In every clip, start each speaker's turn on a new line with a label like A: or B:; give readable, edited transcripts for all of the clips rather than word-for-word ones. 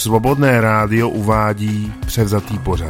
A: Svobodné rádio uvádí převzatý pořad.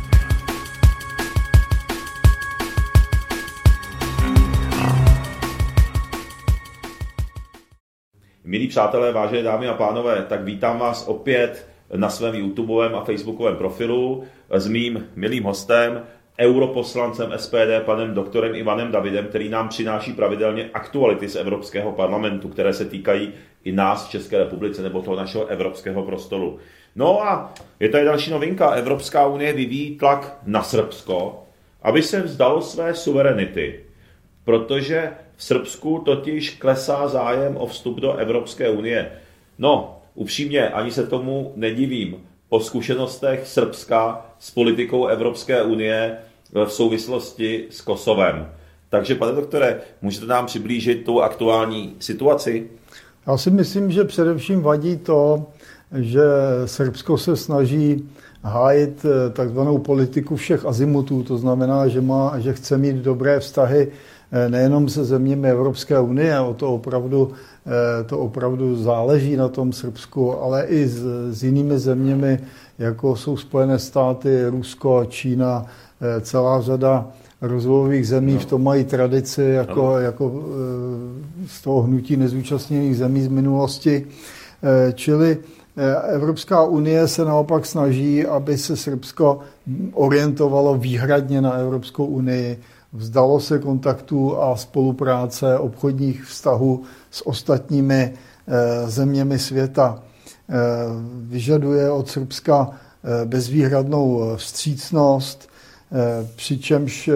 B: Milí přátelé, vážené dámy a pánové, tak vítám vás opět na svém YouTubeovém a Facebookovém profilu s mým milým hostem, europoslancem SPD, panem doktorem Ivanem Davidem, který nám přináší pravidelně aktuality z Evropského parlamentu, které se týkají i nás v České republice nebo toho našeho evropského prostoru. No a je tady další novinka. Evropská unie vyvíjí tlak na Srbsko, aby se vzdalo své suverenity, protože v Srbsku totiž klesá zájem o vstup do Evropské unie. No, upřímně, ani se tomu nedivím. Po zkušenostech Srbska s politikou Evropské unie v souvislosti s Kosovem. Takže, pane doktore, můžete nám přiblížit tu aktuální situaci?
C: Já si myslím, že především vadí to, že Srbsko se snaží hájit takzvanou politiku všech azimutů. To znamená, že chce mít dobré vztahy nejenom se zeměmi Evropské unie, to opravdu záleží na tom Srbsku, ale i s jinými zeměmi, jako jsou Spojené státy, Rusko, Čína, celá řada rozvojových zemí v tom mají tradici jako z toho hnutí nezúčastněných zemí z minulosti. Čili Evropská unie se naopak snaží, aby se Srbsko orientovalo výhradně na Evropskou unii, vzdalo se kontaktů a spolupráce obchodních vztahů s ostatními zeměmi světa. Vyžaduje od Srbska bezvýhradnou vstřícnost, přičemž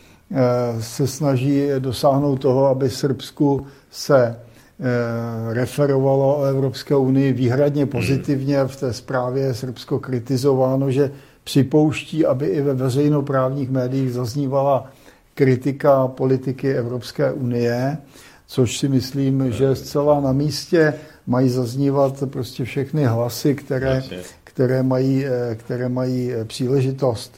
C: se snaží dosáhnout toho, aby Srbsku se referovalo o Evropské unii výhradně pozitivně. V té zprávě je Srbsko kritizováno, že připouští, aby i ve veřejnoprávních médiích zaznívala kritika politiky Evropské unie, což si myslím, že je zcela na místě. Mají zaznívat prostě všechny hlasy, které mají příležitost.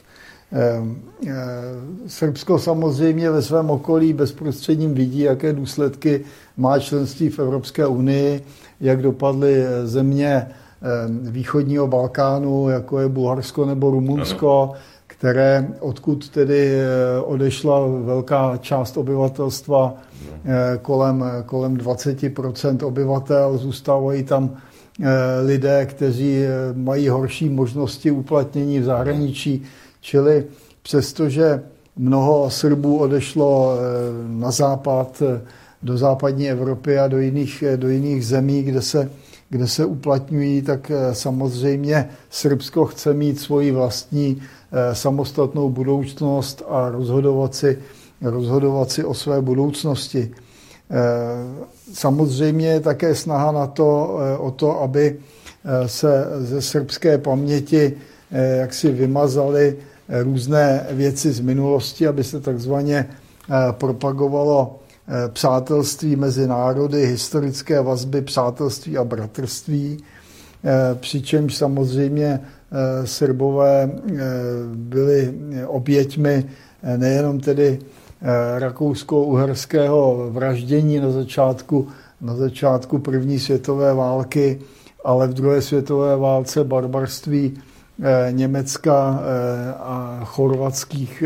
C: Srbsko samozřejmě ve svém okolí bezprostředním vidí, jaké důsledky má členství v Evropské unii, jak dopadly země východního Balkánu, jako je Bulharsko nebo Rumunsko, odkud tedy odešla velká část obyvatelstva, kolem 20% obyvatel, zůstávají tam lidé, kteří mají horší možnosti uplatnění v zahraničí, čili přestože mnoho Srbů odešlo na západ, do západní Evropy a do jiných zemí, kde se uplatňují, tak samozřejmě Srbsko chce mít svoji vlastní samostatnou budoucnost a rozhodovat si o své budoucnosti. Samozřejmě je také snaha o to, aby se ze srbské paměti jaksi vymazaly různé věci z minulosti, aby se takzvaně propagovalo přátelství mezi národy, historické vazby, přátelství a bratrství, přičemž samozřejmě Srbové byli oběťmi nejenom tedy rakousko-uherského vraždění na začátku první světové války, ale v druhé světové válce barbarství Německa a chorvatských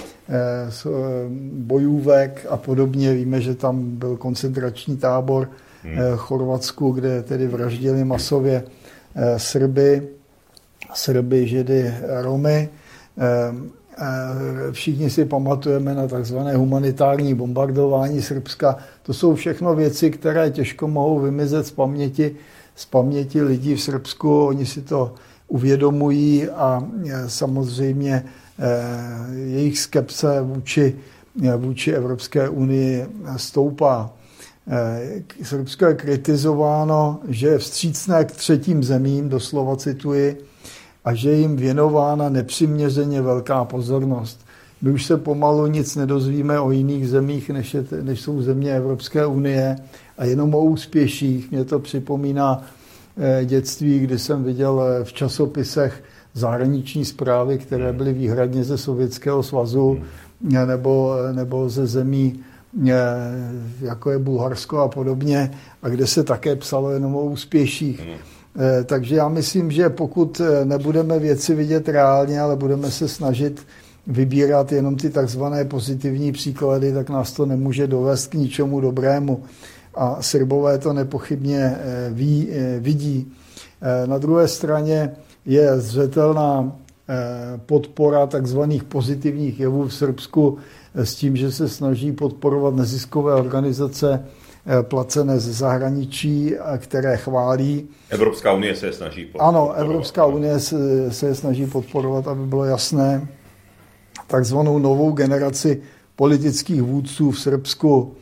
C: bojůvek a podobně. Víme, že tam byl koncentrační tábor v Chorvatsku, kde tedy vraždili masově Srby, Židy, Romy. Všichni si pamatujeme na takzvané humanitární bombardování Srbska. To jsou všechno věci, které těžko mohou vymizet z paměti lidí v Srbsku. Oni si to uvědomují a samozřejmě jejich skepse vůči Evropské unii stoupá. Srbsko je kritizováno, že je vstřícné k třetím zemím, doslova cituji, a že jim věnována nepřiměřeně velká pozornost. My už se pomalu nic nedozvíme o jiných zemích, než jsou země Evropské unie a jenom o úspěších. Mě to připomíná dětství, kdy jsem viděl v časopisech zahraniční zprávy, které byly výhradně ze Sovětského svazu nebo ze zemí, jako je Bulharsko a podobně, a kde se také psalo jenom o úspěších. Takže já myslím, že pokud nebudeme věci vidět reálně, ale budeme se snažit vybírat jenom ty takzvané pozitivní příklady, tak nás to nemůže dovést k ničemu dobrému. A Srbové to nepochybně vidí. Na druhé straně je zřetelná podpora takzvaných pozitivních jevů v Srbsku s tím, že se snaží podporovat neziskové organizace placené ze zahraničí, které chválí.
B: Evropská unie se je snaží podporovat.
C: Ano, Evropská unie se je snaží podporovat, aby bylo jasné, takzvanou novou generaci politických vůdců v Srbsku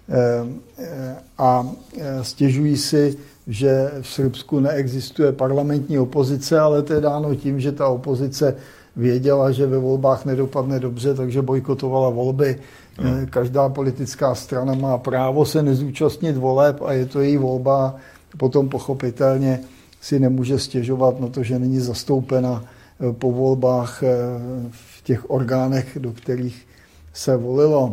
C: a stěžují si, že v Srbsku neexistuje parlamentní opozice, ale to je dáno tím, že ta opozice věděla, že ve volbách nedopadne dobře, takže bojkotovala volby. Každá politická strana má právo se nezúčastnit voleb a je to její volba. Potom pochopitelně si nemůže stěžovat na to, že není zastoupena po volbách v těch orgánech, do kterých se volilo.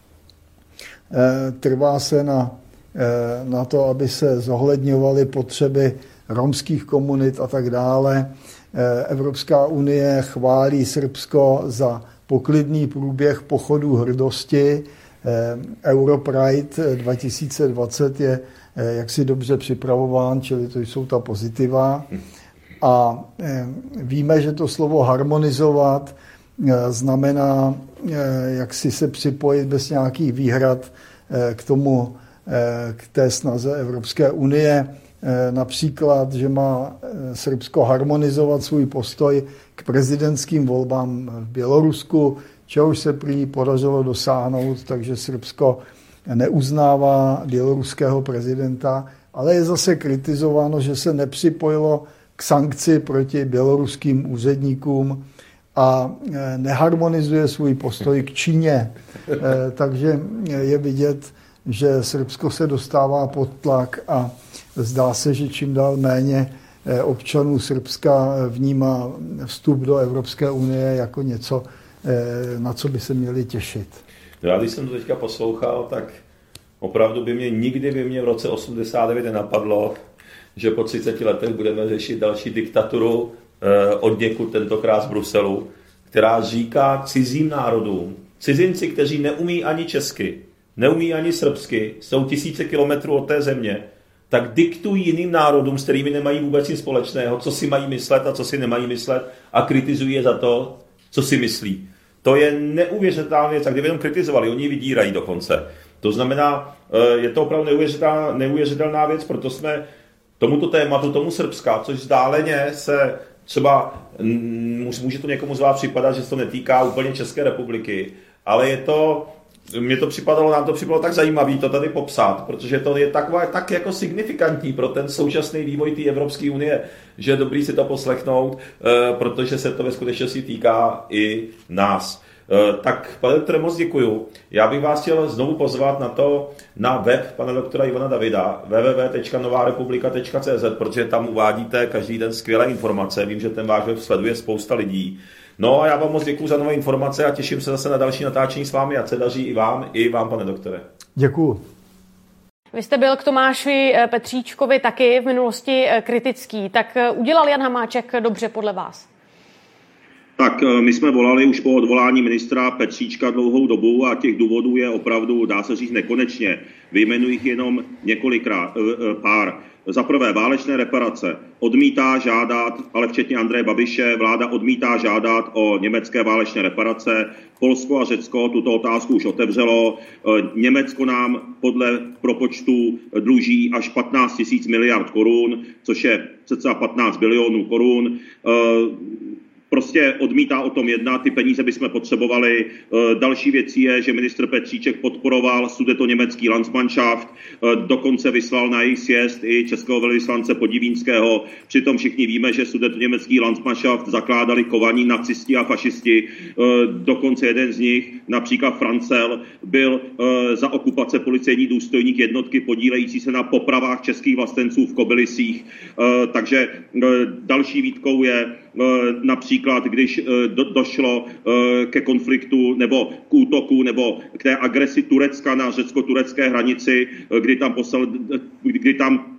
C: Trvá se na to, aby se zohledňovaly potřeby romských komunit a tak dále. Evropská unie chválí Srbsko za poklidný průběh pochodu hrdosti. Europride 2020 je jaksi dobře připravován, čili to jsou ta pozitiva. A víme, že to slovo harmonizovat znamená jak si se připojit bez nějakých výhrad k té snaze Evropské unie. Například, že má Srbsko harmonizovat svůj postoj k prezidentským volbám v Bělorusku, čehož se prý podařilo dosáhnout, takže Srbsko neuznává běloruského prezidenta, ale je zase kritizováno, že se nepřipojilo k sankci proti běloruským úředníkům a neharmonizuje svůj postoj k Číně. Takže je vidět, že Srbsko se dostává pod tlak a zdá se, že čím dál méně občanů Srbska vnímá vstup do Evropské unie jako něco, na co by se měli těšit.
B: Já když jsem to teďka poslouchal, tak opravdu nikdy by mě v roce 89 nenapadlo, že po 30 letech budeme řešit další diktaturu odněkud tentokrát z Bruselu, která říká cizím národům, cizinci, kteří neumí ani česky, neumí ani srbsky, jsou tisíce kilometrů od té země, tak diktují jiným národům, s kterými nemají vůbec nic společného, co si mají myslet a co si nemají myslet a kritizují je za to, co si myslí. To je neuvěřitelná věc, a kdyby jenom kritizovali, oni vydírají dokonce. To znamená, je to opravdu neuvěřitelná věc, proto jsme tomuto tématu, tomu Srbska, což vzdáleně se třeba, může to někomu z vás připadat, že se to netýká úplně České republiky, ale nám to připadalo tak zajímavé to tady popsat, protože to je tak jako signifikantní pro ten současný vývoj té Evropské unie, že je dobrý si to poslechnout, protože se to ve skutečnosti týká i nás. Tak, pane doktore, moc děkuju. Já bych vás chtěl znovu pozvat na web pana doktora Ivana Davida www.novarepublika.cz, protože tam uvádíte každý den skvělé informace. Vím, že ten váš web sleduje spousta lidí. No a já vám moc děkuju za nové informace a těším se zase na další natáčení s vámi. Ať se daří i vám, pane doktore.
C: Děkuju.
D: Vy jste byl k Tomáši Petříčkovi taky v minulosti kritický. Tak udělal Jan Hamáček dobře podle vás?
B: Tak my jsme volali už po odvolání ministra Petříčka dlouhou dobu a těch důvodů je opravdu, dá se říct, nekonečně. Vyjmenuji jich jenom pár. Za prvé, válečné reparace. Odmítá žádat, ale včetně Andreje Babiše, vláda odmítá žádat o německé válečné reparace. Polsko a Řecko tuto otázku už otevřelo. Německo nám podle propočtu dluží až 15 000 miliard korun, což je cca 15 bilionů korun. Prostě odmítá o tom jednat, ty peníze bychom potřebovali. Další věcí je, že ministr Petříček podporoval sudetoněmecký Landsmannschaft, dokonce vyslal na jejich sjezd i českého velvyslance Podivínského. Přitom všichni víme, že sudetoněmecký Landsmannschaft zakládali kovaní nacisti a fašisti. Dokonce jeden z nich, například Francel, byl za okupace policejní důstojník jednotky podílející se na popravách českých vlastenců v Kobylisích. Takže další výtkou je například, když došlo ke konfliktu nebo k útoku nebo k té agresi Turecka na řecko-turecké hranici, kdy tam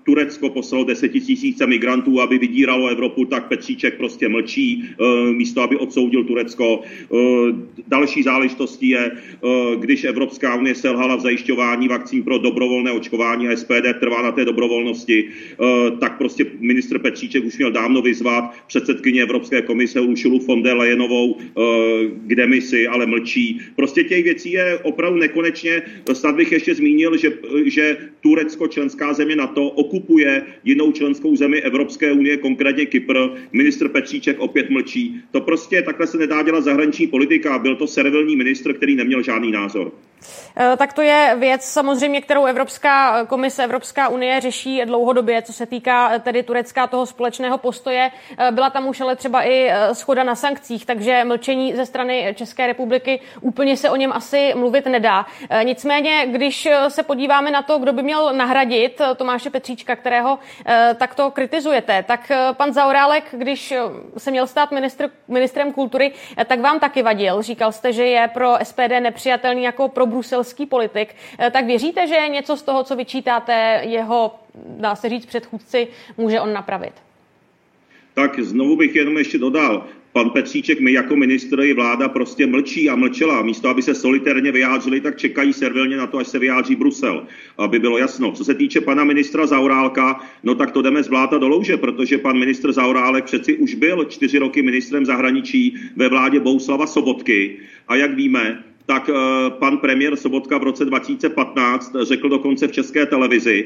B: Turecko poslalo 10 000 migrantů, aby vydíralo Evropu, tak Petříček prostě mlčí, místo aby odsoudil Turecko. Další záležitostí je, když Evropská unie selhala v zajišťování vakcín pro dobrovolné očkování a SPD trvá na té dobrovolnosti, tak prostě ministr Petříček už měl dávno vyzvat předsedkyni Evropské komise Ursulu von der Leyenovou k demisi, ale mlčí. Prostě těch věcí je opravdu nekonečně. Snad bych ještě zmínil, že Turecko, členská země NATO, okupuje jinou členskou zemi Evropské unie, konkrétně Kypr. Ministr Petříček opět mlčí. To prostě takhle se nedá dělat zahraniční politika. Byl to servilní ministr, který neměl žádný názor.
D: Tak to je věc samozřejmě, kterou Evropská komise, Evropská unie řeší dlouhodobě, co se týká tedy Turecka, toho společného postoje. Byla tam už ale třeba i shoda na sankcích, takže mlčení ze strany České republiky úplně se o něm asi mluvit nedá. Nicméně, když se podíváme na to, kdo by měl nahradit Tomáše Petříčka, kterého takto kritizujete, tak pan Zaorálek, když se měl stát ministrem kultury, tak vám taky vadil. Říkal jste, že je pro SPD nepřijatelný jako pro bruselský politik. Tak věříte, že něco z toho, co vyčítáte jeho, dá se říct, předchůdci, může on napravit?
B: Tak znovu bych jenom ještě dodal. Pan Petříček, my jako ministr i vláda prostě mlčí a mlčela. Místo, aby se solitérně vyjádřili, tak čekají servilně na to, až se vyjádří Brusel, aby bylo jasno. Co se týče pana ministra Zaorálka, no tak to jdeme z bláta do louže, protože pan ministr Zaorálek přeci už byl 4 roky ministrem zahraničí ve vládě Bohuslava Sobotky. A jak víme, tak pan premiér Sobotka v roce 2015 řekl dokonce v České televizi,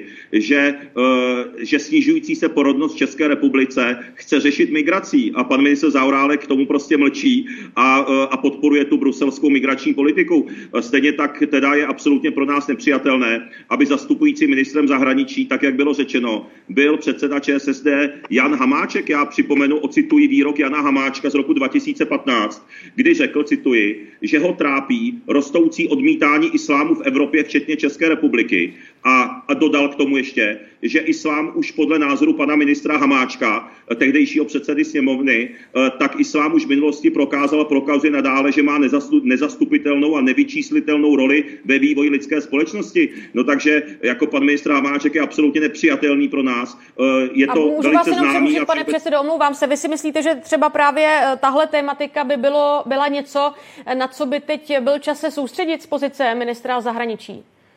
B: že snižující se porodnost v České republice chce řešit migrací. A pan ministr Zaorálek k tomu prostě mlčí a podporuje tu bruselskou migrační politiku. Stejně tak teda je absolutně pro nás nepřijatelné, aby zastupující ministrem zahraničí, tak jak bylo řečeno, byl předseda ČSSD Jan Hamáček. Já připomenu, ocituji výrok Jana Hamáčka z roku 2015, kdy řekl, cituji, že ho trápí rostoucí odmítání islámu v Evropě, včetně České republiky. A dodal k tomu ještě, že islám už podle názoru pana ministra Hamáčka, tehdejšího předsedy sněmovny, tak islám už v minulosti prokazuje nadále, že má nezastupitelnou a nevyčíslitelnou roli ve vývoji lidské společnosti. No takže jako pan ministr Hamáček je absolutně nepřijatelný pro nás. Je to velice známý.
D: Pane předsedo, omlouvám se, vy si myslíte, že třeba právě tahle tématika by byla něco, na co by teď byl čas se soustředit z pozice ministra zahraničí?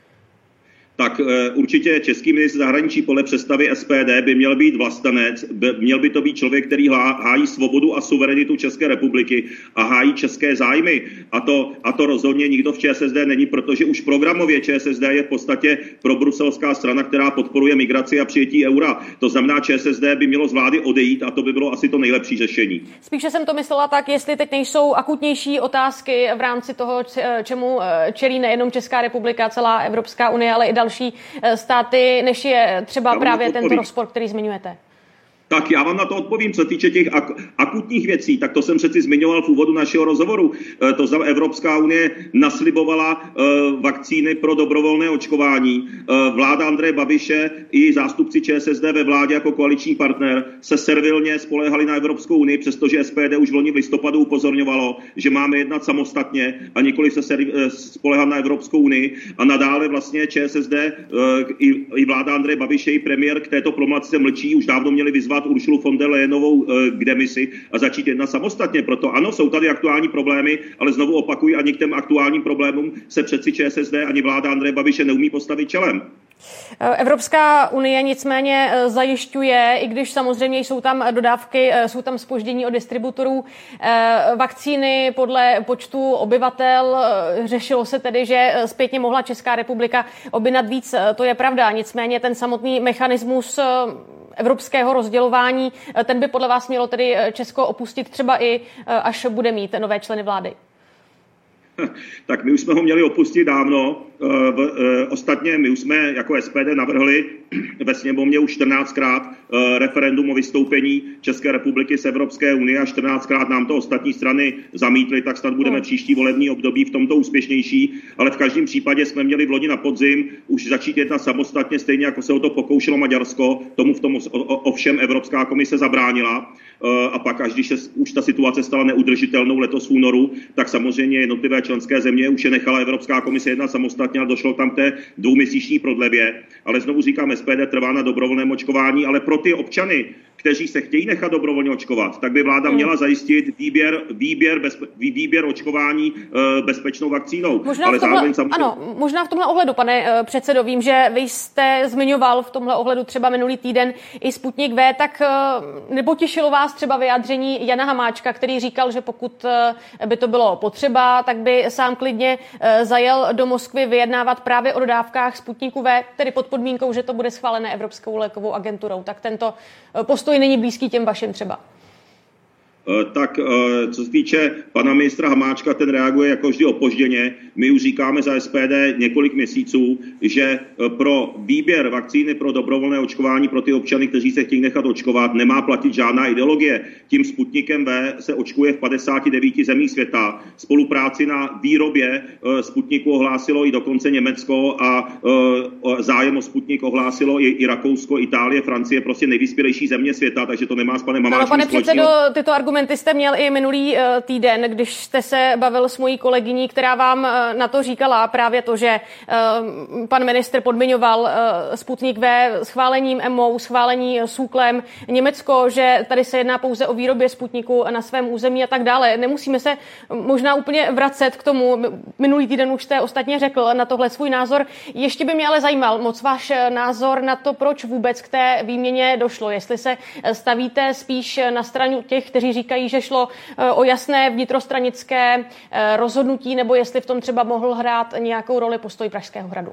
B: Tak určitě český ministr zahraničí podle představy SPD by měl být vlastenec, měl by to být člověk, který hájí svobodu a suverenitu České republiky a hájí české zájmy. A to rozhodně nikdo v ČSSD není, protože už programově ČSSD je v podstatě probruselská strana, která podporuje migraci a přijetí eura. To znamená, ČSSD by mělo z vlády odejít a to by bylo asi to nejlepší řešení.
D: Spíše jsem to myslela tak, jestli teď nejsou akutnější otázky v rámci toho, čemu čelí nejenom Česká republika, celá Evropská unie, ale i další státy, než je třeba právě tento rozpor, který zmiňujete.
B: Tak já vám na to odpovím, co týče těch akutních věcí, tak to jsem přeci zmiňoval v úvodu našeho rozhovoru. To znamená, Evropská unie naslibovala vakcíny pro dobrovolné očkování. Vláda Andreje Babiše i zástupci ČSSD ve vládě jako koaliční partner se servilně spoléhali na Evropskou unii, přestože SPD už v loni v listopadu upozorňovalo, že máme jednat samostatně a nikoli se spoléhat na Evropskou unii. A nadále vlastně ČSSD i vláda Andreje Babiše i premiér k této problematice mlčí, už dávno měli vyzvat Ursulu von der Leyenovou k demisi a začít jednat samostatně. Proto ano, jsou tady aktuální problémy, ale znovu opakuji, ani k těm aktuálním problémům se přeci ČSSD ani vláda Andreje Babiše neumí postavit čelem.
D: Evropská unie nicméně zajišťuje, i když samozřejmě jsou tam dodávky, jsou tam zpoždění od distributorů vakcíny podle počtu obyvatel. Řešilo se tedy, že zpětně mohla Česká republika objednat víc. To je pravda. Nicméně ten samotný mechanismus evropského rozdělování, ten by podle vás mělo tedy Česko opustit třeba i až bude mít nové členy vlády?
B: Tak my už jsme ho měli opustit dávno. Ostatně my už jsme jako SPD navrhli ve sněmovně už 14krát referendum o vystoupení České republiky z Evropské unie a 14krát nám to ostatní strany zamítly, tak snad budeme příští volební období v tomto úspěšnější, ale v každém případě jsme měli v loni na podzim už začít jednat samostatně, stejně jako se o to pokoušelo Maďarsko, tomu v tom ovšem Evropská komise zabránila. A pak, až když se už ta situace stala neudržitelnou letos v únoru, tak samozřejmě jednotlivé členské země už je nechala Evropská komise jednat samostatně a došlo tam k té 2měsíční prodlevě. Ale znovu říkám, SPD trvá na dobrovolném očkování, ale pro ty občany, kteří se chtějí nechat dobrovolně očkovat, tak by vláda měla zajistit výběr očkování bezpečnou vakcínou.
D: Možná v tomhle ohledu, pane předsedo, vím, že vy jste zmiňoval v tomhle ohledu třeba minulý týden i Sputnik V, tak nepotěšilo vás třeba vyjádření Jana Hamáčka, který říkal, že pokud by to bylo potřeba, tak by sám klidně zajel do Moskvy vyjednávat právě o dodávkách Sputniku V, tedy pod podmínkou, že to bude schválené Evropskou lékovou agenturou. Tak tento postoj není blízký těm vašim třeba.
B: Tak co se týče pana ministra Hamáčka, ten reaguje jako vždy opožděně. My už říkáme za SPD několik měsíců, že pro výběr vakcíny pro dobrovolné očkování pro ty občany, kteří se chtějí nechat očkovat, nemá platit žádná ideologie. Tím Sputnikem V se očkuje v 59 zemích světa. Spolupráci na výrobě Sputniku ohlásilo i dokonce Německo a zájem o Sputnik ohlásilo i Rakousko, Itálie, Francie, prostě nejvyspělejší země světa, takže to nemá s panem Hamáčkem
D: společného. Pane předsedo, tyto argumenty jste měl i minulý týden, když jste se bavil s mojí kolegyní, která vám na to říkala právě to, že pan ministr podmiňoval Sputnik V schválením EMO, schválení SÚKLem Německo, že tady se jedná pouze o výrobě Sputniku na svém území a tak dále. Nemusíme se možná úplně vracet k tomu. Minulý týden už jste ostatně řekl na tohle svůj názor. Ještě by mě ale zajímal moc váš názor na to, proč vůbec k té výměně došlo. Jestli se stavíte spíš na stranu těch, kteří říkají, že šlo o jasné vnitrostranické rozhodnutí, nebo jestli v tom třeba mohl hrát nějakou roli postoj Pražského hradu.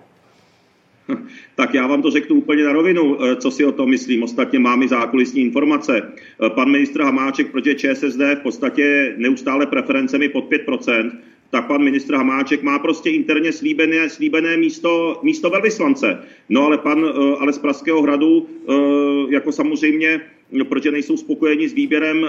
B: Tak já vám to řeknu úplně na rovinu, co si o tom myslím. Ostatně mám i zákulisní informace. Pan ministr Hamáček, protože ČSSD v podstatě neustále preferencemi pod 5%, tak pan ministr Hamáček má prostě interně slíbené místo velvyslance. No ale z Pražského hradu, jako samozřejmě, protože nejsou spokojeni s výběrem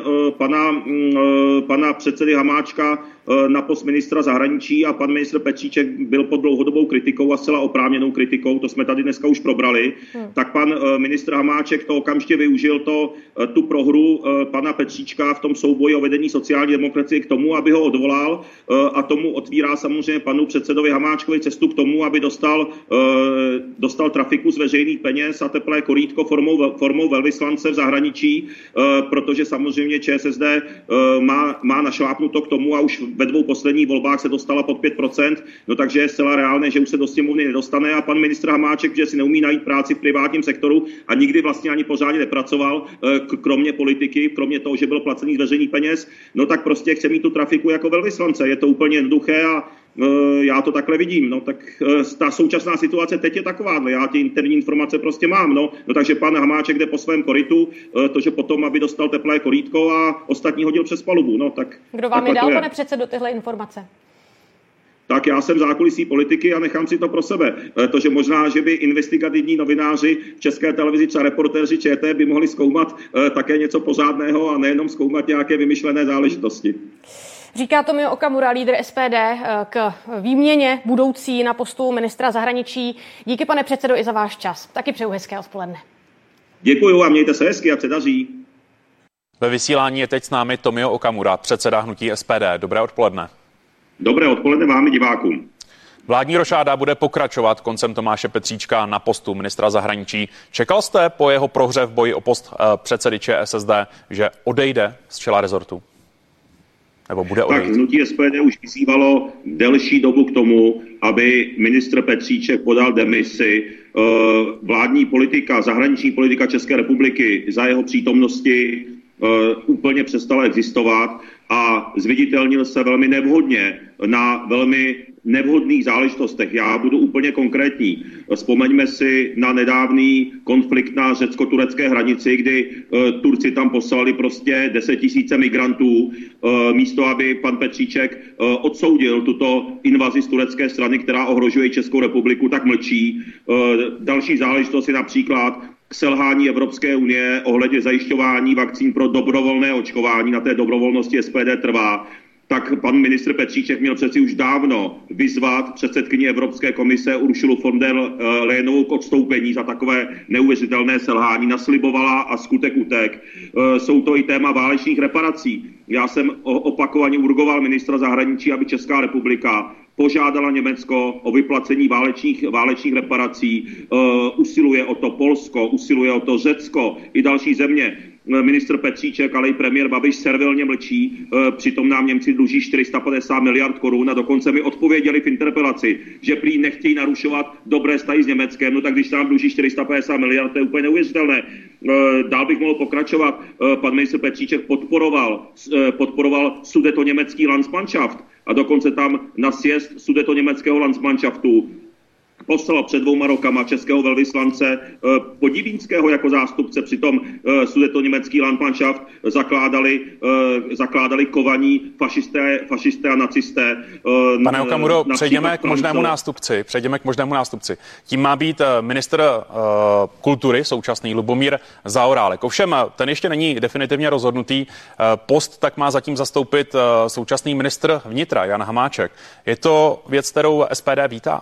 B: pana předsedy Hamáčka na post ministra zahraničí a pan ministr Petříček byl pod dlouhodobou kritikou a zcela oprávněnou kritikou, to jsme tady dneska už probrali, tak pan ministr Hamáček to okamžitě využil tu prohru pana Petříčka v tom souboji o vedení sociální demokracie k tomu, aby ho odvolal a tomu otvírá samozřejmě panu předsedovi Hamáčkovi cestu k tomu, aby dostal trafiku z veřejných peněz a teplé korýtko formou velvyslance v zahraničí, protože samozřejmě ČSSD má našlápnuto k tomu a už ve 2 posledních volbách se dostala pod 5%, no takže je zcela reálné, že už se do sněmovny nedostane a pan ministr Hamáček, že si neumí najít práci v privátním sektoru a nikdy vlastně ani pořádně nepracoval, kromě politiky, kromě toho, že byl placený z veřejných peněz, no tak prostě chce mít tu trafiku jako velvyslance. Je to úplně jednoduché a já to takhle vidím. No tak ta současná situace teď je taková, já ty interní informace prostě mám. No takže pan Hamáček jde po svém korytu, to, že potom, aby dostal teplé korýtko a ostatní hodil přes palubu. No tak.
D: Kdo vám je dal, pane předsedo, tyhle informace?
B: Tak já jsem zákulisí politiky a nechám si to pro sebe. Protože možná, že by investigativní novináři v České televizi, třeba reportéři ČT by mohli zkoumat také něco pořádného a nejenom zkoumat nějaké vymyšlené záležitosti.
D: Říká Tomio Okamura, lídr SPD, k výměně budoucí na postu ministra zahraničí. Díky, pane předsedo, i za váš čas. Taky přeju hezké odpoledne.
B: Děkuju a mějte se hezky, ať se daří.
E: Ve vysílání je teď s námi Tomio Okamura, předseda hnutí SPD. Dobré odpoledne.
B: Dobré odpoledne vám i divákům.
E: Vládní rošáda bude pokračovat koncem Tomáše Petříčka na postu ministra zahraničí. Čekal jste po jeho prohře v boji o post předsedy ČSSD, že odejde z čela rezortu? Nebo bude odejít?
B: Tak hnutí SPD už vyzývalo delší dobu k tomu, aby ministr Petříček podal demisi. Vládní politika, zahraniční politika České republiky za jeho přítomnosti úplně přestala existovat a zviditelnil se velmi nevhodně na velmi nevhodných záležitostech. Já budu úplně konkrétní. Vzpomeňme si na nedávný konflikt na řecko-turecké hranici, kdy Turci tam poslali prostě 10 000 migrantů, místo aby pan Petříček odsoudil tuto invazi z turecké strany, která ohrožuje Českou republiku, tak mlčí. Další záležitost je například selhání Evropské unie ohledně zajišťování vakcín pro dobrovolné očkování. Na té dobrovolnosti SPD trvá. Tak pan ministr Petříček měl přeci už dávno vyzvat předsedkyni Evropské komise Ursulu von der Leyenovou k odstoupení za takové neuvěřitelné selhání. Naslibovala a skutek utek. Jsou to i téma válečných reparací. Já jsem opakovaně urgoval ministra zahraničí, aby Česká republika požádala Německo o vyplacení válečných reparací, usiluje o to Polsko, usiluje o to Řecko i další země. Ministr Petříček, ale i premiér Babiš servilně mlčí, přitom nám Němci dluží 450 miliard korun a dokonce mi odpověděli v interpelaci, že prý nechtějí narušovat dobré vztahy s Německem, no tak když nám dluží 450 miliard, to je úplně neuvěřitelné. Dál bych mohl pokračovat. Pan ministr Petříček podporoval sudetoněmecký Landsmannschaft a dokonce tam na sjezd sudetoněmeckého Landsmannschaftu poslal před 2 rokama českého velvyslance Podivínského jako zástupce, přitom sudetoněmecký Landsmannschaft zakládali kovaní fašisté a nacisté.
E: Pane Okamuro, přejdeme k možnému nástupci. Tím má být ministr kultury současný Lubomír Zaorálek. Ovšem, ten ještě není definitivně rozhodnutý. Post tak má zatím zastoupit současný ministr vnitra Jan Hamáček. Je to věc, kterou SPD vítá?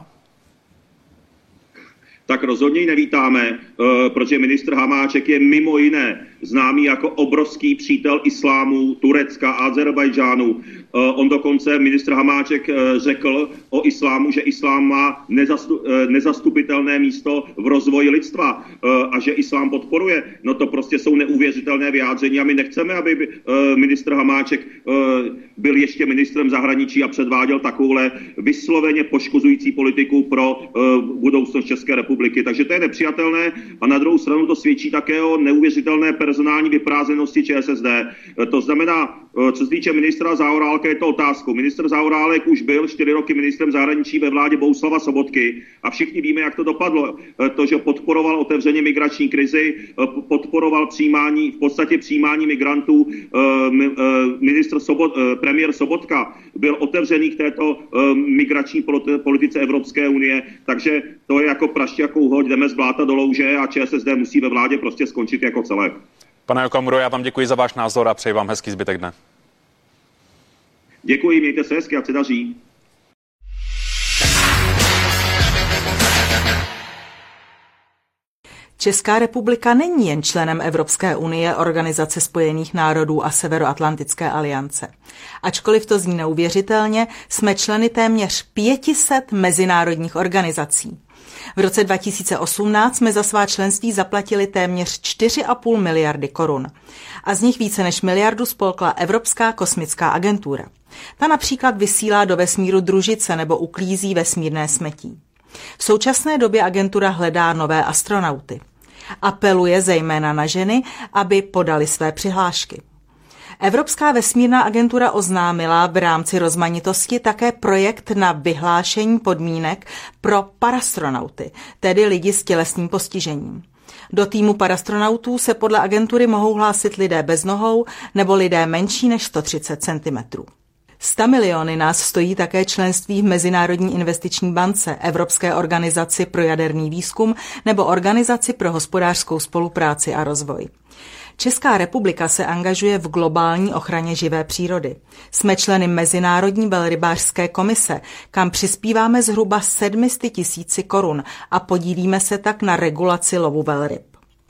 B: Tak rozhodně ji nevítáme, protože ministr Hamáček je mimo jiné známý jako obrovský přítel islámu, Turecka a Azerbajdžánu. On dokonce, ministr Hamáček, řekl o islámu, že islám má nezastupitelné místo v rozvoji lidstva a že islám podporuje. No to prostě jsou neuvěřitelné vyjádření a my nechceme, aby ministr Hamáček byl ještě ministrem zahraničí a předváděl takovouhle vysloveně poškozující politiku pro budoucnost České republiky. Takže to je nepřijatelné a na druhou stranu to svědčí také o neuvěřitelné personální vyprázdněnosti ČSSD. To znamená, co se týče ministra Zaorálka, je to otázkou. Ministr Zaorálek už byl 4 roky ministrem zahraničí ve vládě Bohuslava Sobotky a všichni víme, jak to dopadlo. To, že podporoval otevřeně migrační krizi, podporoval přijímání migrantů. Premiér Sobotka byl otevřený k této migrační politice Evropské unie, takže to je jako praště jako uhoď, jdeme z bláta do louže a ČSSD musí ve vládě prostě skončit jako celek.
E: Pane Okamuro, já vám děkuji za váš názor a přeji vám hezký zbytek dne.
B: Děkuji, mějte se hezky, ať se daří.
F: Česká republika není jen členem Evropské unie, Organizace spojených národů a Severoatlantické aliance. Ačkoliv to zní neuvěřitelně, jsme členy téměř 500 mezinárodních organizací. V roce 2018 jsme za svá členství zaplatili téměř 4,5 miliardy korun. A z nich více než miliardu spolkla Evropská kosmická agentura. Ta například vysílá do vesmíru družice nebo uklízí vesmírné smetí. V současné době agentura hledá nové astronauty. Apeluje zejména na ženy, aby podali své přihlášky. Evropská vesmírná agentura oznámila v rámci rozmanitosti také projekt na vyhlášení podmínek pro parastronauty, tedy lidi s tělesným postižením. Do týmu parastronautů se podle agentury mohou hlásit lidé bez nohou nebo lidé menší než 130 cm. 100 miliony nás stojí také členství v Mezinárodní investiční bance, Evropské organizaci pro jaderný výzkum nebo Organizaci pro hospodářskou spolupráci a rozvoj. Česká republika se angažuje v globální ochraně živé přírody. Jsme členy Mezinárodní velrybářské komise, kam přispíváme zhruba 700 000 korun a podílíme se tak na regulaci lovu velryb.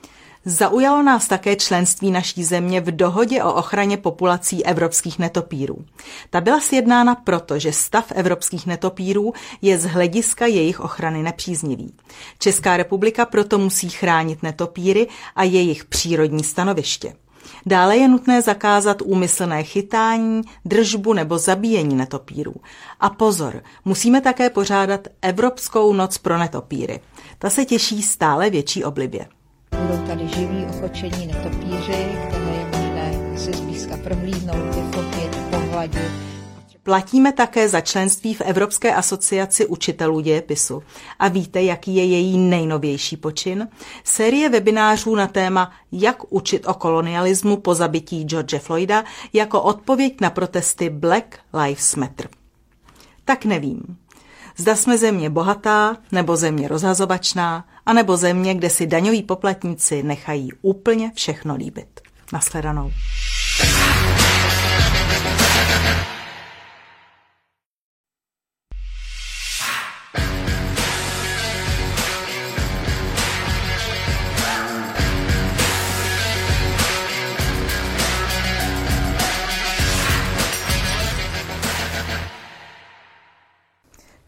F: Zaujalo nás také členství naší země v dohodě o ochraně populací evropských netopírů. Ta byla sjednána proto, že stav evropských netopírů je z hlediska jejich ochrany nepříznivý. Česká republika proto musí chránit netopíry a jejich přírodní stanoviště. Dále je nutné zakázat úmyslné chytání, držbu nebo zabíjení netopírů. A pozor, musíme také pořádat Evropskou noc pro netopíry. Ta se těší stále větší oblibě.
G: Budou tady živí ochočení netopíři, které je možné si zblízka prohlídnout, vyfotit, pohladit.
F: Platíme také za členství v Evropské asociaci učitelů dějepisu. A víte, jaký je její nejnovější počin? Série webinářů na téma Jak učit o kolonialismu po zabití George Floyda jako odpověď na protesty Black Lives Matter. Tak nevím. Zda jsme země bohatá, nebo země rozhazovačná, anebo země, kde si daňoví poplatníci nechají úplně všechno líbit. Nashledanou.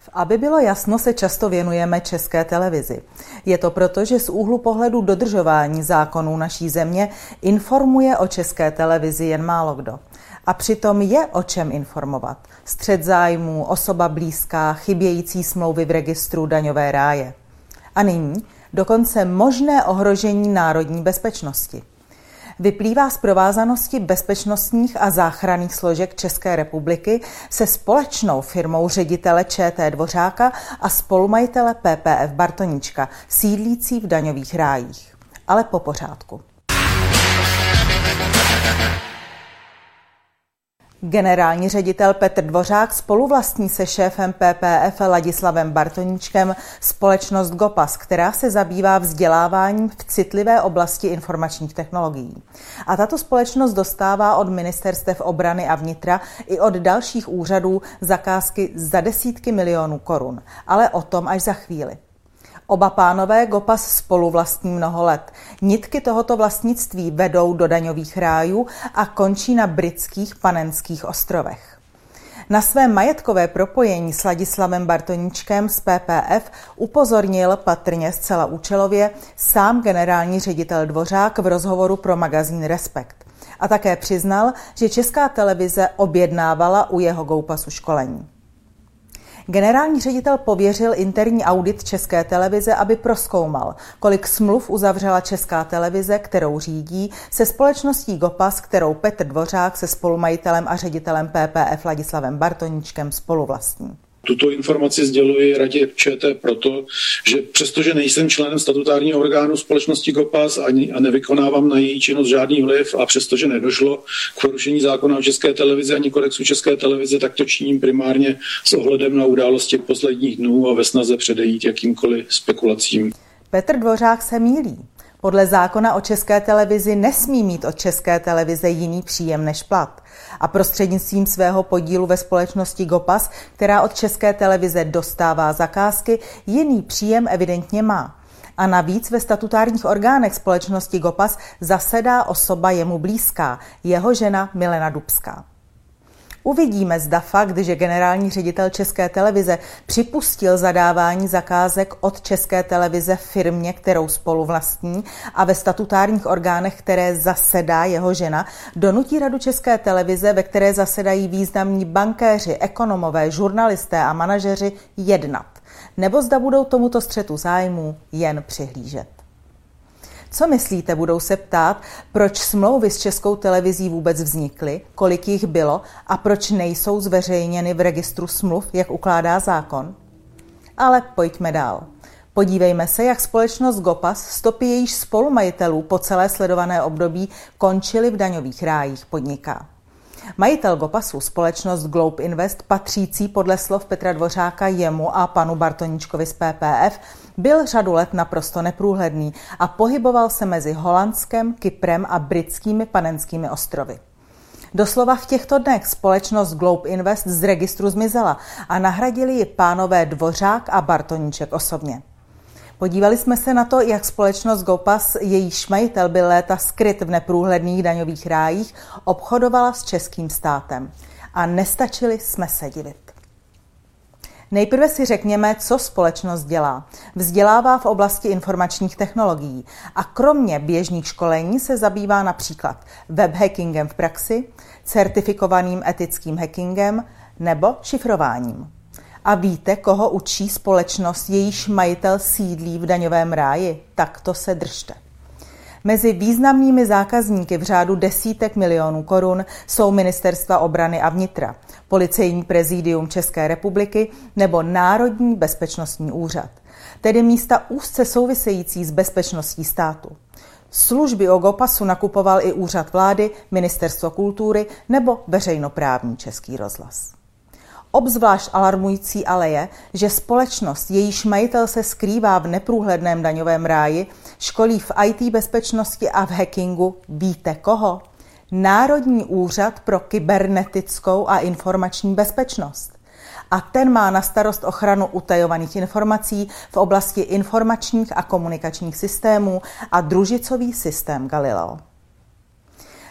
F: Aby bylo jasno, se často věnujeme České televizi. Je to proto, že z úhlu pohledu dodržování zákonů naší země informuje o České televizi jen málo kdo. A přitom je o čem informovat. Střet zájmů, osoba blízká, chybějící smlouvy v registru, daňové ráje. A nyní dokonce možné ohrožení národní bezpečnosti. Vyplývá z provázanosti bezpečnostních a záchranných složek České republiky se společnou firmou ředitele ČT Dvořáka a spolumajitele PPF Bartoníčka, sídlící v daňových rájích. Ale po pořádku. Generální ředitel Petr Dvořák spoluvlastní se šéfem PPF Ladislavem Bartoníčkem společnost Gopas, která se zabývá vzděláváním v citlivé oblasti informačních technologií. A tato společnost dostává od ministerstev obrany a vnitra i od dalších úřadů zakázky za desítky milionů korun. Ale o tom až za chvíli. Oba pánové Gopas spoluvlastní mnoho let. Nitky tohoto vlastnictví vedou do daňových rájů a končí na britských Panenských ostrovech. Na své majetkové propojení s Ladislavem Bartoníčkem z PPF upozornil patrně zcela účelově sám generální ředitel Dvořák v rozhovoru pro magazín Respekt. A také přiznal, že Česká televize objednávala u jeho Gopasu školení. Generální ředitel pověřil interní audit České televize, aby prozkoumal, kolik smluv uzavřela Česká televize, kterou řídí, se společností Gopas, kterou Petr Dvořák se spolumajitelem a ředitelem PPF Ladislavem Bartoníčkem spoluvlastní.
H: Tuto informaci sděluji Radě ČT proto, že přestože nejsem členem statutárního orgánu společnosti Gopas a nevykonávám na její činnost žádný vliv a přestože nedošlo k porušení zákona o České televizi ani kodexu České televize, tak to činím primárně s ohledem na události posledních dnů a ve snaze předejít jakýmkoliv spekulacím.
F: Petr Dvořák se mýlí. Podle zákona o České televizi nesmí mít od České televize jiný příjem než plat. A prostřednictvím svého podílu ve společnosti Gopas, která od České televize dostává zakázky, jiný příjem evidentně má. A navíc ve statutárních orgánech společnosti Gopas zasedá osoba jemu blízká, jeho žena Milena Dubská. Uvidíme, zda fakt, že generální ředitel České televize připustil zadávání zakázek od České televize firmě, kterou spoluvlastní, a ve statutárních orgánech, které zasedá jeho žena, donutí Radu České televize, ve které zasedají významní bankéři, ekonomové, žurnalisté a manažeři, jednat. Nebo zda budou tomuto střetu zájmů jen přihlížet. Co myslíte, budou se ptát, proč smlouvy s Českou televizí vůbec vznikly, kolik jich bylo a proč nejsou zveřejněny v registru smluv, jak ukládá zákon? Ale pojďme dál. Podívejme se, jak společnost Gopas, stopy jejíž spolumajitelů po celé sledované období končily v daňových rájích, podniká. Majitel Gopasu, společnost Globe Invest, patřící podle slov Petra Dvořáka jemu a panu Bartoníčkovi z PPF, byl řadu let naprosto neprůhledný a pohyboval se mezi Holandskem, Kyprem a britskými Panenskými ostrovy. Doslova v těchto dnech společnost Globe Invest z registru zmizela a nahradili ji pánové Dvořák a Bartoníček osobně. Podívali jsme se na to, jak společnost Gopas, jejíž majitel byl léta skryt v neprůhledných daňových rájích, obchodovala s českým státem. A nestačili jsme se divit. Nejprve si řekněme, co společnost dělá. Vzdělává v oblasti informačních technologií a kromě běžných školení se zabývá například webhackingem v praxi, certifikovaným etickým hackingem nebo šifrováním. A víte, koho učí společnost, jejíž majitel sídlí v daňovém ráji? Tak to se držte. Mezi významnými zákazníky v řádu desítek milionů korun jsou ministerstva obrany a vnitra, Policejní prezidium České republiky nebo Národní bezpečnostní úřad, tedy místa úzce související s bezpečností státu. Služby o Gopasu nakupoval i úřad vlády, Ministerstvo kultury nebo veřejnoprávní Český rozhlas. Obzvlášť alarmující ale je, že společnost, jejíž majitel se skrývá v neprůhledném daňovém ráji, školí v IT bezpečnosti a v hackingu víte koho? Národní úřad pro kybernetickou a informační bezpečnost. A ten má na starost ochranu utajovaných informací v oblasti informačních a komunikačních systémů a družicový systém Galileo.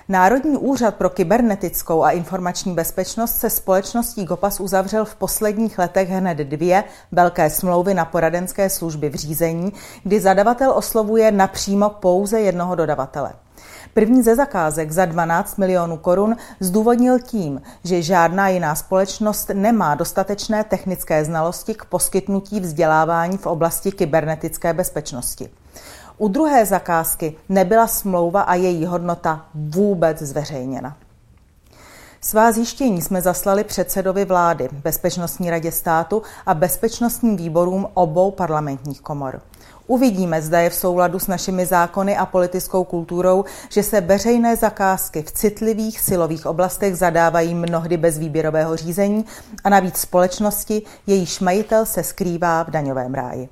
F: Národní úřad pro kybernetickou a informační bezpečnost se společností Gopas uzavřel v posledních letech hned 2 velké smlouvy na poradenské služby v řízení, kdy zadavatel oslovuje napřímo pouze jednoho dodavatele. První ze zakázek za 12 milionů korun zdůvodnil tím, že žádná jiná společnost nemá dostatečné technické znalosti k poskytnutí vzdělávání v oblasti kybernetické bezpečnosti. U druhé zakázky nebyla smlouva a její hodnota vůbec zveřejněna. Svá zjištění jsme zaslali předsedovi vlády, Bezpečnostní radě státu a bezpečnostním výborům obou parlamentních komor. Uvidíme, zda je v souladu s našimi zákony a politickou kulturou, že se veřejné zakázky v citlivých silových oblastech zadávají mnohdy bez výběrového řízení a navíc společnosti, jejíž majitel se skrývá v daňovém ráji.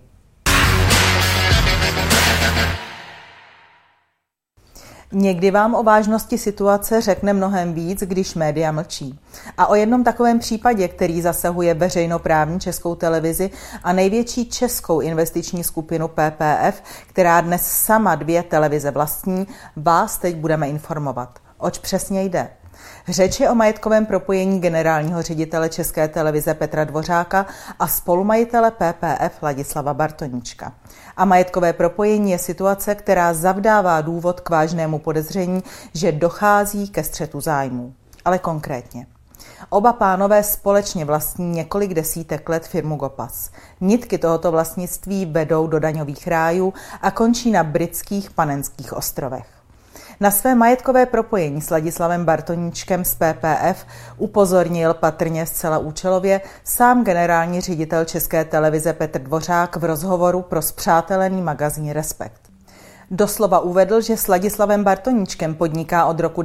F: Někdy vám o vážnosti situace řekne mnohem víc, když média mlčí. A o jednom takovém případě, který zasahuje veřejnoprávní Českou televizi a největší českou investiční skupinu PPF, která dnes sama 2 televize vlastní, vás teď budeme informovat. Oč přesně jde? Řeč je o majetkovém propojení generálního ředitele České televize Petra Dvořáka a spolumajitele PPF Ladislava Bartoníčka. A majetkové propojení je situace, která zavdává důvod k vážnému podezření, že dochází ke střetu zájmů. Ale konkrétně. Oba pánové společně vlastní několik desítek let firmu Gopas. Nitky tohoto vlastnictví vedou do daňových rájů a končí na britských Panenských ostrovech. Na své majetkové propojení s Ladislavem Bartoníčkem z PPF upozornil patrně zcela účelově sám generální ředitel České televize Petr Dvořák v rozhovoru pro spřátelený magazín Respekt. Doslova uvedl, že s Ladislavem Bartoníčkem podniká od roku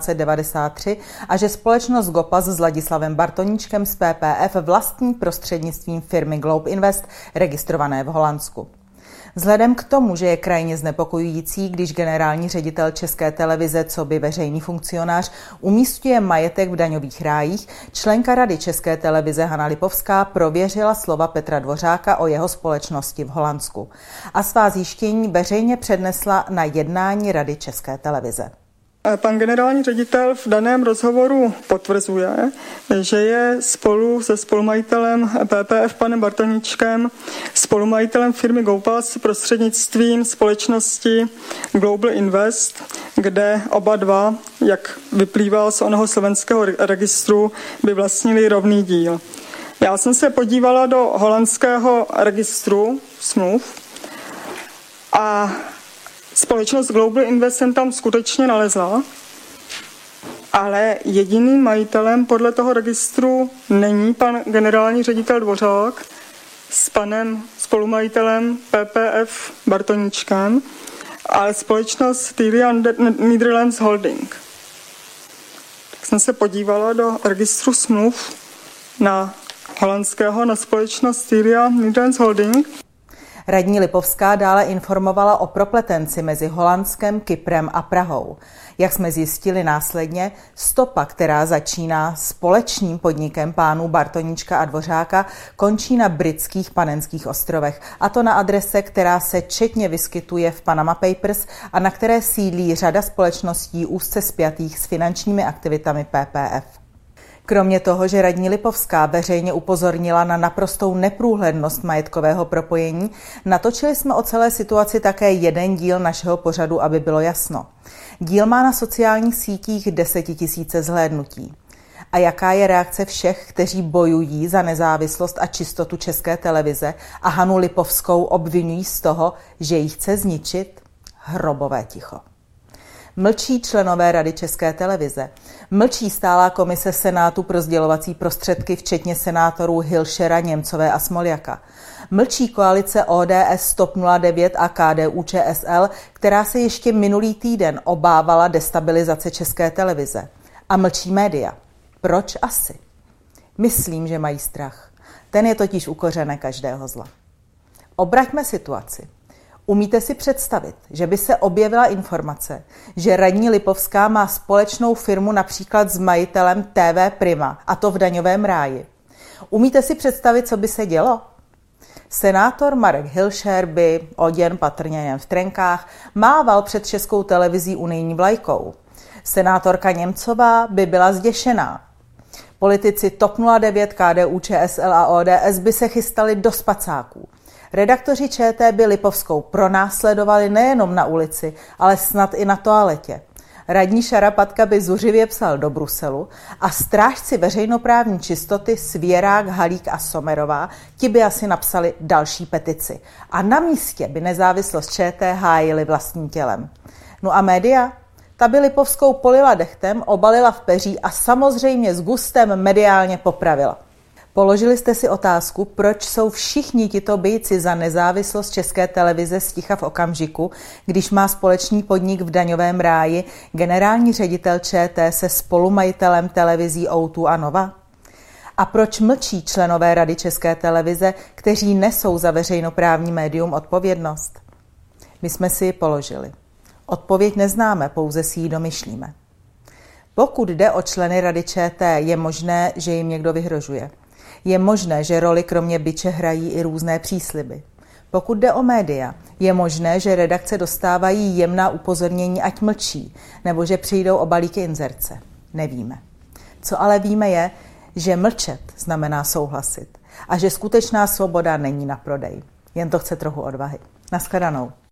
F: 1993 a že společnost Gopas s Ladislavem Bartoníčkem z PPF vlastní prostřednictvím firmy Globe Invest registrované v Holandsku. Vzhledem k tomu, že je krajně znepokojující, když generální ředitel České televize coby veřejný funkcionář umísťuje majetek v daňových rájích, členka Rady České televize Hana Lipovská prověřila slova Petra Dvořáka o jeho společnosti v Holandsku a svá zjištění veřejně přednesla na jednání Rady České televize.
I: Pan generální ředitel v daném rozhovoru potvrzuje, že je spolu se spolumajitelem PPF panem Bartoníčkem, spolumajitelem firmy Gopas prostřednictvím společnosti Global Invest, kde oba dva, jak vyplývá z onoho slovenského registru, by vlastnili rovný díl. Já jsem se podívala do holandského registru smluv a společnost Global Invest jsem tam skutečně nalezla, ale jediným majitelem podle toho registru není pan generální ředitel Dvořák s panem spolumajitelem PPF Bartoníčkem, ale společnost Styria Netherlands Holding. Tak jsem se podívala do registru smluv na holandského, na společnost Styria Netherlands Holding.
F: Radní Lipovská dále informovala o propletenci mezi Holandskem, Kyprem a Prahou. Jak jsme zjistili následně, stopa, která začíná společným podnikem pánů Bartoníčka a Dvořáka, končí na britských Panenských ostrovech, a to na adrese, která se četně vyskytuje v Panama Papers a na které sídlí řada společností úzce spjatých s finančními aktivitami PPF. Kromě toho, že radní Lipovská veřejně upozornila na naprostou neprůhlednost majetkového propojení, natočili jsme o celé situaci také jeden díl našeho pořadu, aby bylo jasno. Díl má na sociálních sítích 10 000 zhlédnutí. A jaká je reakce všech, kteří bojují za nezávislost a čistotu České televize a Hanu Lipovskou obvinují z toho, že ji chce zničit? Hrobové ticho. Mlčí členové Rady České televize. Mlčí stálá komise Senátu pro sdělovací prostředky, včetně senátorů Hilšera, Němcové a Smoljaka. Mlčí koalice ODS, TOP 09 a KDU-ČSL, která se ještě minulý týden obávala destabilizace České televize. A mlčí média. Proč asi? Myslím, že mají strach. Ten je totiž u kořene každého zla. Obraťme situaci. Umíte si představit, že by se objevila informace, že radní Lipovská má společnou firmu například s majitelem TV Prima, a to v daňovém ráji? Umíte si představit, co by se dělo? Senátor Marek Hilšer by, oděn patrně jen v trenkách, mával před Českou televizí unijní vlajkou. Senátorka Němcová by byla zděšená. Politici TOP 09, KDU, ČSL a ODS by se chystali do spacáků. Redaktoři ČT by Lipovskou pronásledovali nejenom na ulici, ale snad i na toaletě. Radní Šarapatka by zuřivě psal do Bruselu a strážci veřejnoprávní čistoty Svěrák, Halík a Sommerová ti by asi napsali další petici. A na místě by nezávislost ČT hájili vlastním tělem. No a média? Ta by Lipovskou polila dechtem, obalila v peří a samozřejmě s gustem mediálně popravila. Položili jste si otázku, proč jsou všichni tito bíjci za nezávislost České televize sticha v okamžiku, když má společný podnik v daňovém ráji generální ředitel ČT se spolumajitelem televizí O2 a Nova? A proč mlčí členové Rady České televize, kteří nesou za veřejnoprávní médium odpovědnost? My jsme si ji položili. Odpověď neznáme, pouze si ji domyšlíme. Pokud jde o členy Rady ČT, je možné, že jim někdo vyhrožuje. Je možné, že roli kromě biče hrají i různé přísliby. Pokud jde o média, je možné, že redakce dostávají jemná upozornění, ať mlčí, nebo že přijdou o balíky inzerce. Nevíme. Co ale víme je, že mlčet znamená souhlasit a že skutečná svoboda není na prodej. Jen to chce trochu odvahy. Naschledanou.